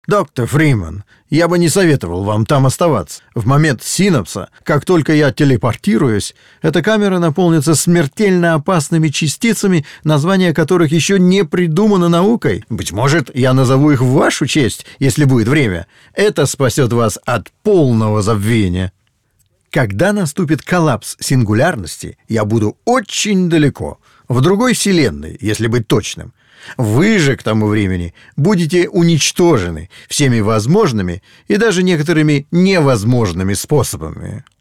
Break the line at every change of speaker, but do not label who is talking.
Доктор Фриман, я бы не советовал вам там оставаться. В момент синапса, как только я телепортируюсь, эта камера наполнится смертельно опасными частицами, название которых еще не придумано наукой. Быть может, я назову их в вашу честь, если будет время. Это спасет вас от полного забвения. Когда наступит коллапс сингулярности, я буду очень далеко, в другой вселенной, если быть точным. Вы же к тому времени будете уничтожены всеми возможными и даже некоторыми невозможными способами.